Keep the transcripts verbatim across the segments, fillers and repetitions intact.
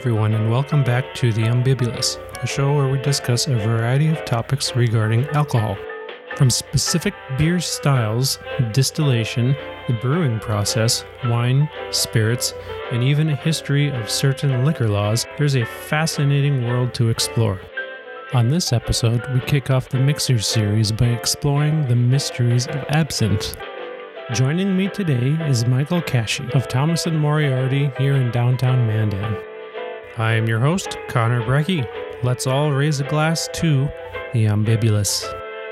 everyone, and welcome back to The Ambibulous, a show where we discuss a variety of topics regarding alcohol. From specific beer styles, distillation, the brewing process, wine, spirits, and even a history of certain liquor laws, there's a fascinating world to explore. On this episode, we kick off the Mixer series by exploring the mysteries of absinthe. Joining me today is Michael Cashy of Thomas and Moriarty here in downtown Mandan. I am your host, Connor Brecky. Let's all raise a glass to the Ambibulous.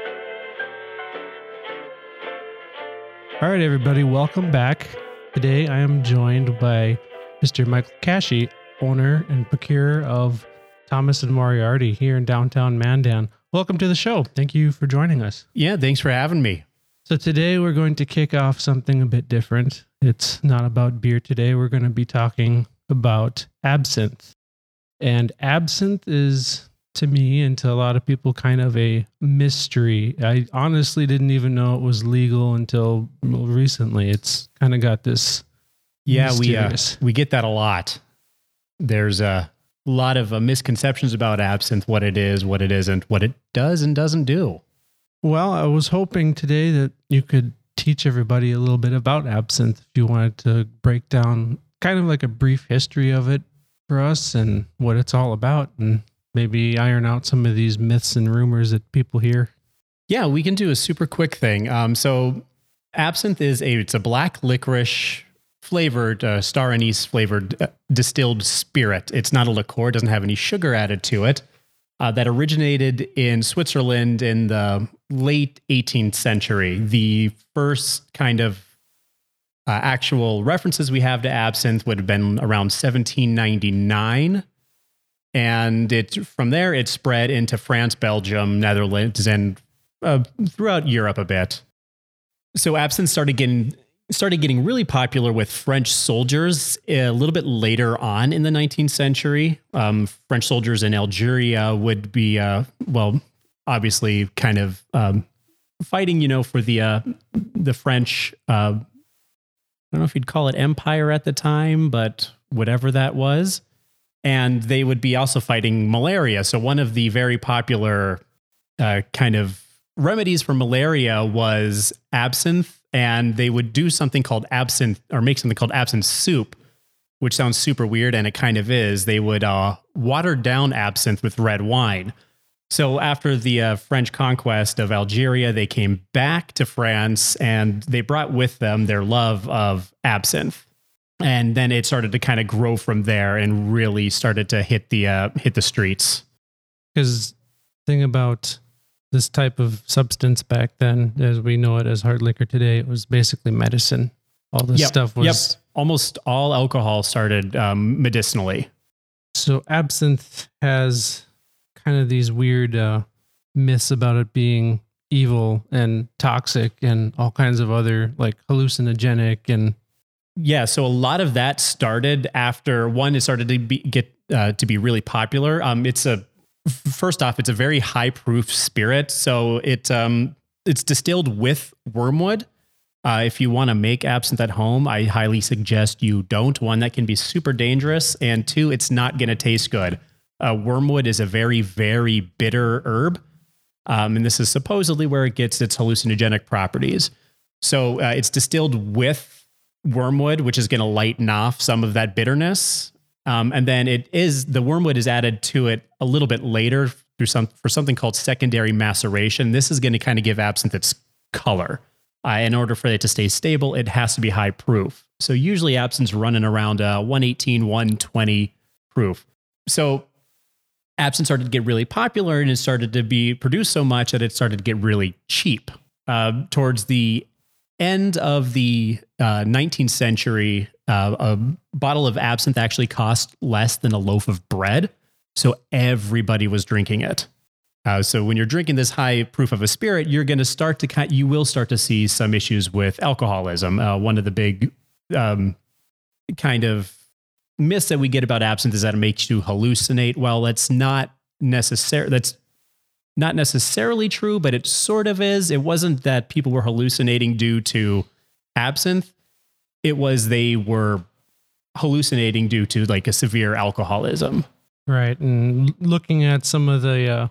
All right, everybody, welcome back. Today I am joined by Mister Michael Cashy, owner and procurer of Thomas and Moriarty here in downtown Mandan. Welcome to the show. Thank you for joining us. Yeah, thanks for having me. So today we're going to kick off something a bit different. It's not about beer today. We're going to be talking about absinthe. And absinthe is, to me and to a lot of people, kind of a mystery. I honestly didn't even know it was legal until recently. It's kind of got this Yeah, we uh, mysterious. we get that a lot. There's a lot of uh, misconceptions about absinthe, what it is, what it isn't, what it does and doesn't do. Well, I was hoping today that you could teach everybody a little bit about absinthe if you wanted to break down kind of like a brief history of it for us and what it's all about, and maybe iron out some of these myths and rumors that people hear. Yeah, we can do a super quick thing. Um, so absinthe is a, it's a black licorice flavored, uh, star anise flavored uh, distilled spirit. It's not a liqueur. It doesn't have any sugar added to it. Uh, that originated in Switzerland in the late eighteenth century. The first kind of uh, actual references we have to absinthe would have been around seventeen ninety-nine. And it from there, it spread into France, Belgium, Netherlands, and uh, throughout Europe a bit. So absinthe started getting started getting really popular with French soldiers a little bit later on in the nineteenth century. Um, French soldiers in Algeria would be, uh, well, obviously kind of um, fighting, you know, for the uh, the French, uh, I don't know if you'd call it empire at the time, but whatever that was. And they would be also fighting malaria. So one of the very popular uh, kind of remedies for malaria was absinthe. And they would do something called absinthe, or make something called absinthe soup, which sounds super weird, and it kind of is. They would uh, water down absinthe with red wine. So after the uh, French conquest of Algeria, they came back to France, and they brought with them their love of absinthe. And then it started to kind of grow from there, and really started to hit the uh, hit the streets. Because the thing about this type of substance back then, as we know it as hard liquor today, it was basically medicine. All this Yep, stuff was... Yep. Almost all alcohol started um, medicinally. So absinthe has kind of these weird uh, myths about it being evil and toxic and all kinds of other like hallucinogenic and... Yeah, so a lot of that started after, one, it started to be, get uh, to be really popular. Um, it's a First off, it's a very high proof spirit. So it um, it's distilled with wormwood. Uh, if you want to make absinthe at home, I highly suggest you don't. One, that can be super dangerous. And two, it's not going to taste good. Uh, wormwood is a very, very bitter herb. Um, and this is supposedly where it gets its hallucinogenic properties. So uh, it's distilled with wormwood, which is going to lighten off some of that bitterness. Um, and then it is the wormwood is added to it a little bit later through some for something called secondary maceration. This is going to kind of give absinthe its color. Uh, in order for it to stay stable, it has to be high proof. So usually absinthe's running around uh, one eighteen, one twenty proof. So absinthe started to get really popular, and it started to be produced so much that it started to get really cheap. Uh, towards the end of the uh, nineteenth century, uh, a bottle of absinthe actually cost less than a loaf of bread. So everybody was drinking it. Uh, so when you're drinking this high proof of a spirit, you're going to start to kind, you will start to see some issues with alcoholism. Uh, one of the big um, kind of myths that we get about absinthe is that it makes you hallucinate. Well, that's not necessary. That's not necessarily true, but it sort of is. It wasn't that people were hallucinating due to absinthe. It was they were hallucinating due to like a severe alcoholism. Right. And looking at some of the, uh,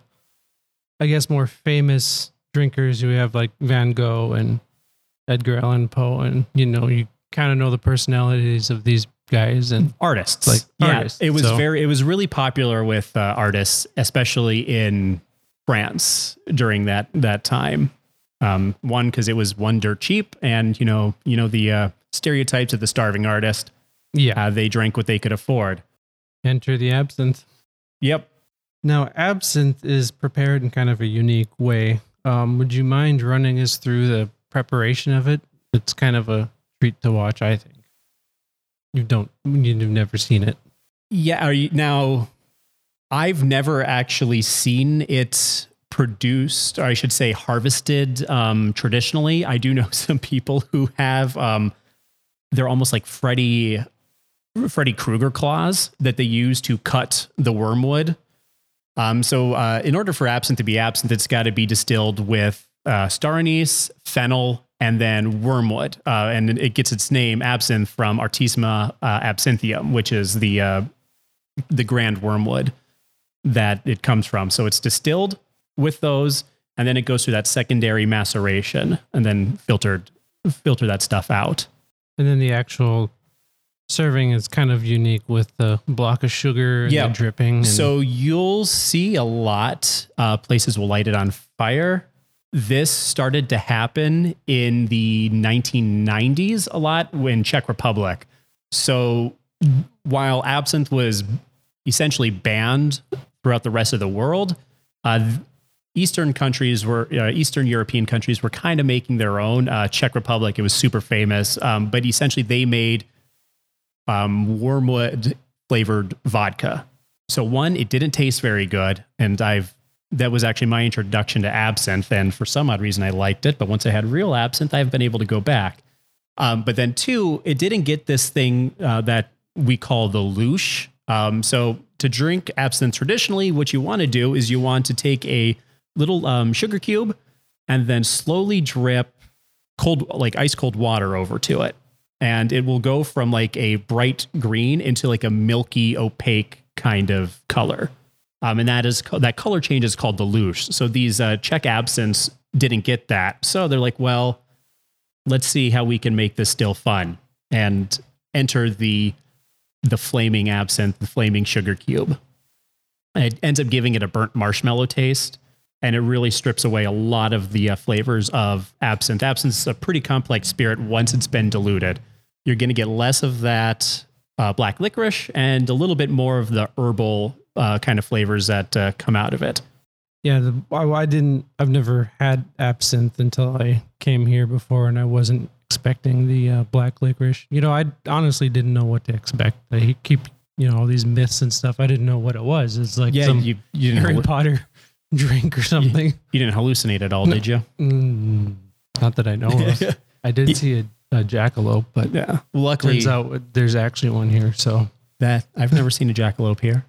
I guess, more famous drinkers, we have like Van Gogh and Edgar Allan Poe, and, you know, you kind of know the personalities of these guys and artists. Like yeah, artists. It was so. very, it was really popular with uh, artists, especially in France during that, that time. Um, one, because it was one, dirt cheap, and you know, you know the uh, stereotypes of the starving artist. Yeah, uh, they drank what they could afford. Enter the absinthe. Yep. Now, absinthe is prepared in kind of a unique way. Um, would you mind running us through the preparation of it? It's kind of a treat to watch, I think. You don't, you've never seen it. Yeah. Are you, now, I've never actually seen it produced, or I should say harvested um, traditionally. I do know some people who have, um, they're almost like Freddy, Freddy Krueger claws that they use to cut the wormwood. Um, so uh, in order for absinthe to be absinthe, it's got to be distilled with uh, star anise, fennel, and then wormwood. Uh, and it gets its name, absinthe, from Artemisia uh, absinthium, which is the uh, the grand wormwood that it comes from. So it's distilled with those, and then it goes through that secondary maceration and then filtered, filter that stuff out. And then the actual serving is kind of unique with the block of sugar and yeah. the dripping. And so you'll see a lot, uh, places will light it on fire. This started to happen in the nineteen nineties a lot in Czech Republic. So while absinthe was essentially banned throughout the rest of the world, uh, Eastern countries were, uh, Eastern European countries were kind of making their own. Uh, Czech Republic, it was super famous, um, but essentially they made um, wormwood flavored vodka. So one, it didn't taste very good, and I've that was actually my introduction to absinthe, and for some odd reason I liked it. But once I had real absinthe, I've been able to go back. Um, but then two, it didn't get this thing uh, that we call the louche. Um, so to drink absinthe traditionally, what you want to do is you want to take a little um, sugar cube and then slowly drip cold, like ice cold water over to it. And it will go from like a bright green into like a milky, opaque kind of color. Um, and that is that color change is called the louche. So these uh, Czech absinthes didn't get that. So they're like, well, let's see how we can make this still fun, and enter the the flaming absinthe, the flaming sugar cube. And it ends up giving it a burnt marshmallow taste, and it really strips away a lot of the uh, flavors of absinthe. Absinthe is a pretty complex spirit once it's been diluted. You're going to get less of that uh, black licorice and a little bit more of the herbal uh, kind of flavors that uh, come out of it. Yeah, the, I, I didn't, I've never had absinthe until I came here before, and I wasn't expecting the uh, black licorice. You know, I honestly didn't know what to expect. I keep, you know, all these myths and stuff. I didn't know what it was. It's like yeah, some you, you didn't Harry hallu- Potter drink or something. You, you didn't hallucinate at all, no, did you? Mm, not that I know of. I did see a, a jackalope, but yeah, luckily turns out there's actually one here. So that I've never seen a jackalope here.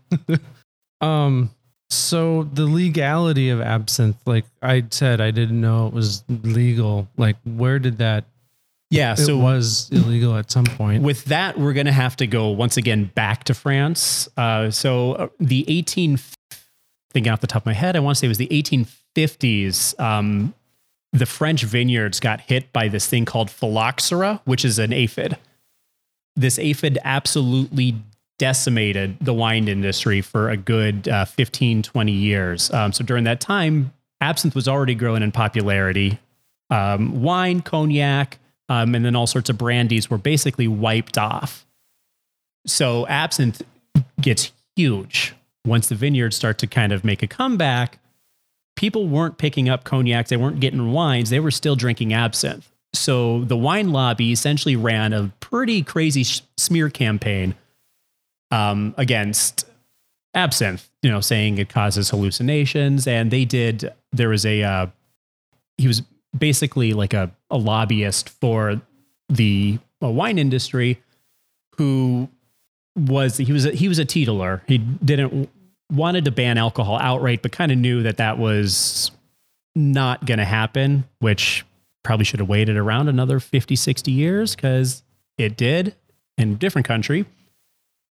um. So the legality of absinthe, like I said, I didn't know it was legal. Like, where did that? Yeah, so it was illegal at some point. With that, we're going to have to go once again back to France. Uh, so uh, the eighteen, thinking off the top of my head, I want to say it was the eighteen fifties. Um, the French vineyards got hit by this thing called phylloxera, which is an aphid. This aphid absolutely decimated the wine industry for a good uh, fifteen, twenty years. Um, so during that time, absinthe was already growing in popularity. Um, wine, cognac, um, and then all sorts of brandies were basically wiped off. So absinthe gets huge. Once the vineyards start to kind of make a comeback, people weren't picking up cognacs. They weren't getting wines. They were still drinking absinthe. So the wine lobby essentially ran a pretty crazy sh- smear campaign Um, against absinthe, you know, saying it causes hallucinations. And they did, there was a, uh, he was basically like a, a lobbyist for the uh, wine industry who was, he was, a, he was a teetotaler. He didn't, wanted to ban alcohol outright, but kind of knew that that was not going to happen, which probably should have waited around another fifty, sixty years because it did in a different country.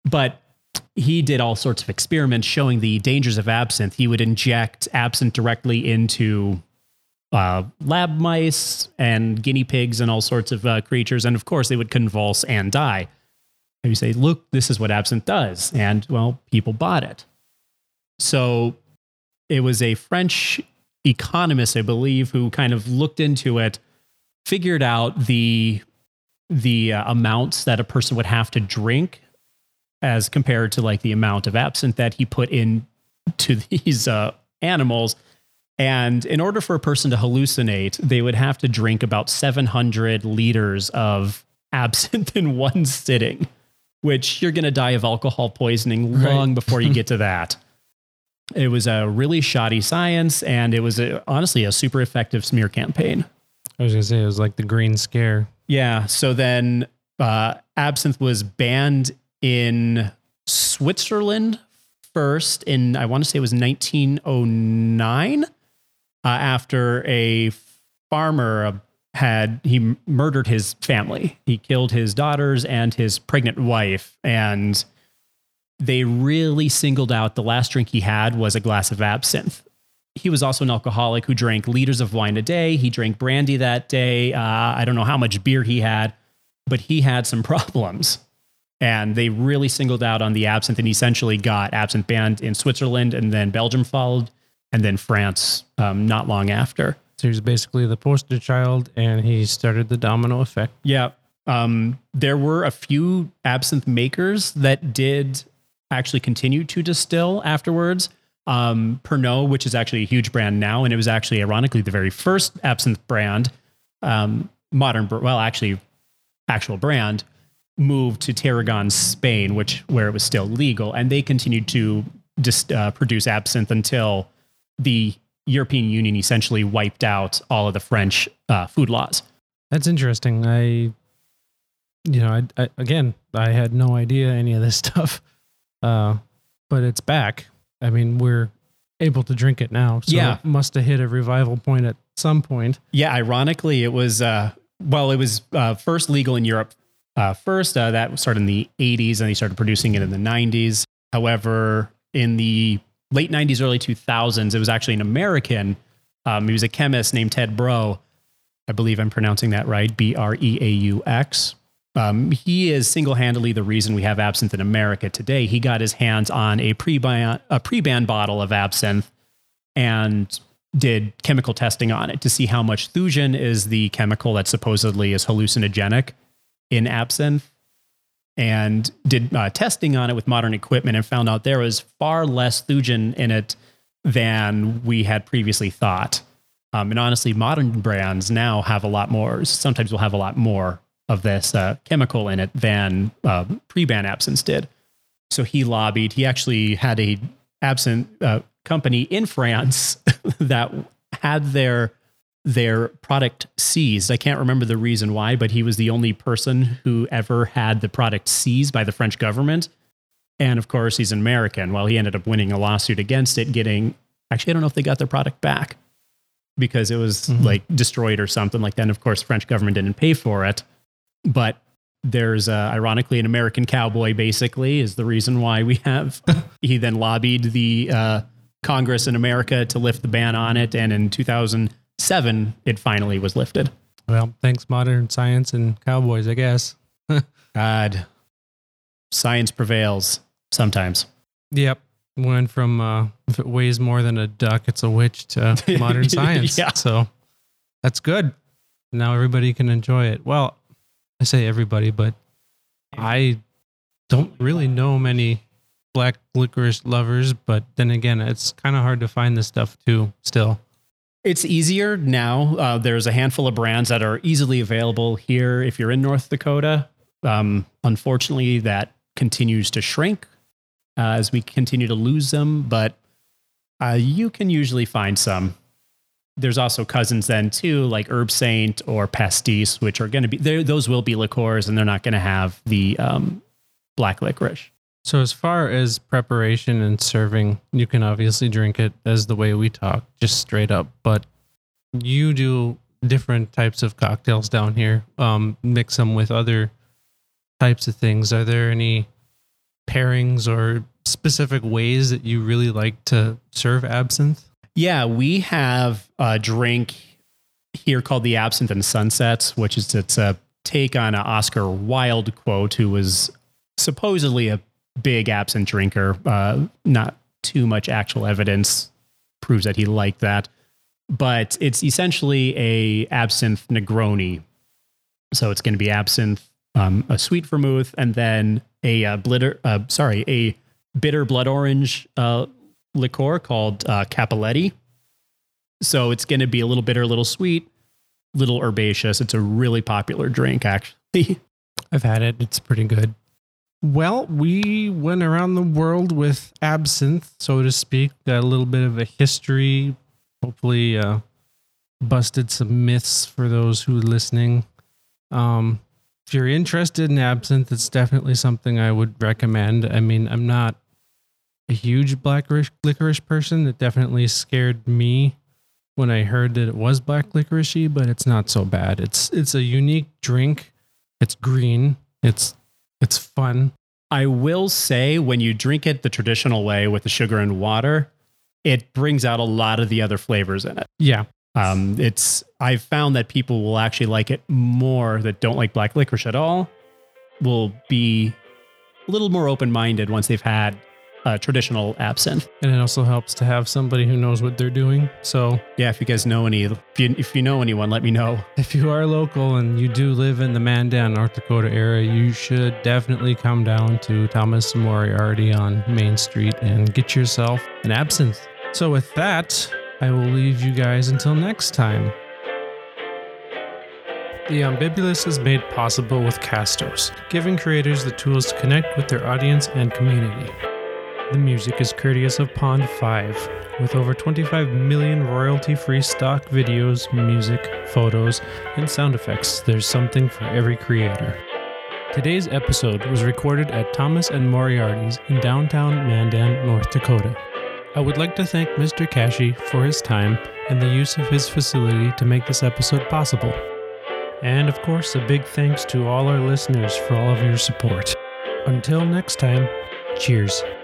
but he did all sorts of experiments showing the dangers of absinthe. He would inject absinthe directly into uh, lab mice and guinea pigs and all sorts of uh, creatures. And of course, they would convulse and die. And you say, look, this is what absinthe does. And well, people bought it. So it was a French economist, I believe, who kind of looked into it, figured out the the uh, amounts that a person would have to drink as compared to like the amount of absinthe that he put in to these uh, animals. And in order for a person to hallucinate, they would have to drink about seven hundred liters of absinthe in one sitting, which you're going to die of alcohol poisoning long right. before you get to that. It was a really shoddy science, and it was a, honestly a super effective smear campaign. I was going to say, it was like the Green Scare. Yeah. So then uh, absinthe was banned in Switzerland first in, I want to say it was nineteen oh nine, uh, after a farmer had, he murdered his family. He killed his daughters and his pregnant wife, and they really singled out the last drink he had was a glass of absinthe. He was also an alcoholic who drank liters of wine a day. He drank brandy that day. Uh, I don't know how much beer he had, but he had some problems. And they really singled out on the absinthe and essentially got absinthe banned in Switzerland, and then Belgium followed, and then France um, not long after. So he was basically the poster child, and he started the domino effect. Yeah. Um, there were a few absinthe makers that did actually continue to distill afterwards. Um, Pernod, which is actually a huge brand now, and it was actually ironically the very first absinthe brand, um, modern, well, actually actual brand, moved to Tarragon, Spain, which where it was still legal, and they continued to just uh, produce absinthe until the European Union essentially wiped out all of the French uh, food laws. That's interesting. I, you know, I, I again, I had no idea any of this stuff, uh, but it's back. I mean, we're able to drink it now. So yeah. It must have hit a revival point at some point. Yeah, ironically, it was, uh, well, it was uh, first legal in Europe uh, first. Uh, that started in the eighties, and they started producing it in the nineties. However, in the late nineties, early two thousands, it was actually an American. Um, he was a chemist named Ted Breaux. I believe I'm pronouncing that right, B R E A U X. Um, he is single-handedly the reason we have absinthe in America today. He got his hands on a pre-ban, a pre-ban bottle of absinthe and did chemical testing on it to see how much thujan is the chemical that supposedly is hallucinogenic in absinthe, and did uh, testing on it with modern equipment and found out there was far less thujan in it than we had previously thought. Um, and honestly, modern brands now have a lot more, sometimes will have a lot more of this uh, chemical in it than uh, pre-ban absinthe did. So he lobbied. He actually had a absinthe uh, company in France that had their their product seized. I can't remember the reason why, but he was the only person who ever had the product seized by the French government. And of course, he's an American. Well, he ended up winning a lawsuit against it, getting, actually, I don't know if they got their product back because it was mm-hmm. like destroyed or something like that. And of course, the French government didn't pay for it. But there's, uh, ironically, an American cowboy, basically, is the reason why we have. He then lobbied the uh, Congress in America to lift the ban on it. And in two thousand seven, it finally was lifted. Well, thanks, modern science and cowboys, I guess. God, science prevails sometimes. Yep. Went from uh, if it weighs more than a duck, it's a witch, to modern science. Yeah. So that's good. Now everybody can enjoy it. Well, I say everybody, but I don't really know many black licorice lovers, but then again, it's kind of hard to find this stuff too, still. It's easier now. Uh, there's a handful of brands that are easily available here if you're in North Dakota. Um, unfortunately, that continues to shrink uh, as we continue to lose them, but uh, you can usually find some. There's also cousins then too, like Herb Saint or Pastis, which are going to be, those will be liqueurs, and they're not going to have the um, black licorice. So as far as preparation and serving, you can obviously drink it as the way we talk, just straight up. But you do different types of cocktails down here, um, mix them with other types of things. Are there any pairings or specific ways that you really like to serve absinthe? Yeah, we have a drink here called the Absinthe and Sunsets, which is it's a take on an Oscar Wilde quote, who was supposedly a big absinthe drinker. Uh, not too much actual evidence proves that he liked that, but it's essentially a absinthe Negroni. So it's going to be absinthe, um, a sweet vermouth, and then a uh, blitter, uh, sorry, a bitter blood orange uh, liqueur called uh, Cappelletti. So it's going to be a little bitter, a little sweet, little herbaceous. It's a really popular drink, actually. I've had it. It's pretty good. Well, we went around the world with absinthe, so to speak. Got a little bit of a history. Hopefully uh, busted some myths for those who are listening. Um, if you're interested in absinthe, it's definitely something I would recommend. I mean, I'm not a huge black licorice person. It definitely scared me when I heard that it was black licorice-y, but it's not so bad. It's it's a unique drink. It's green. It's it's fun. I will say, when you drink it the traditional way with the sugar and water, it brings out a lot of the other flavors in it. Yeah. Um, it's I've found that people will actually like it more that don't like black licorice at all, will be a little more open-minded once they've had uh, traditional absinthe. And it also helps to have somebody who knows what they're doing. So yeah, if you guys know any, if you, if you know anyone, let me know. If you are local and you do live in the Mandan, North Dakota area, you should definitely come down to Thomas and Moriarty on Main Street and get yourself an absinthe. So with that, I will leave you guys until next time. The Umbibulous is made possible with Castos, giving creators the tools to connect with their audience and community. The music is courteous of Pond five, with over twenty-five million royalty-free stock videos, music, photos, and sound effects. There's something for every creator. Today's episode was recorded at Thomas and Moriarty's in downtown Mandan, North Dakota. I would like to thank Mister Kashi for his time and the use of his facility to make this episode possible. And of course, a big thanks to all our listeners for all of your support. Until next time, cheers.